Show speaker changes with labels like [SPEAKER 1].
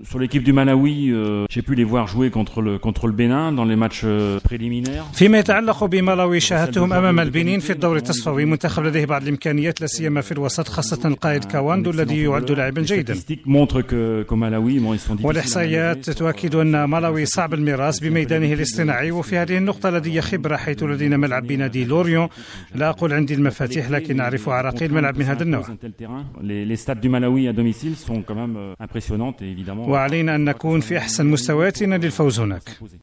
[SPEAKER 1] Sur l'équipe du Malawi, j'ai pu les voir jouer contre le Bénin dans les matchs préliminaires.
[SPEAKER 2] فيما يتعلق بمالاوي شاهدتهم أمام البنين في الدور التصفوي. منتخب لديه بعض الإمكانيات لا سيما في الوسط، خاصة القائد كاواندو الذي يعد لاعبا جيدا. والإحصائيات تؤكد أن مالاوي صعب المراس بميدانه الاصطناعي، وفي هذه النقطة لدي خبرة حيث لدينا ملعب بنادي لوريون. لا أقول عندي المفاتيح لكن أعرف عراقيل ملعب من هذا النوع. وعلينا أن نكون في أحسن مستوياتنا للفوز هناك.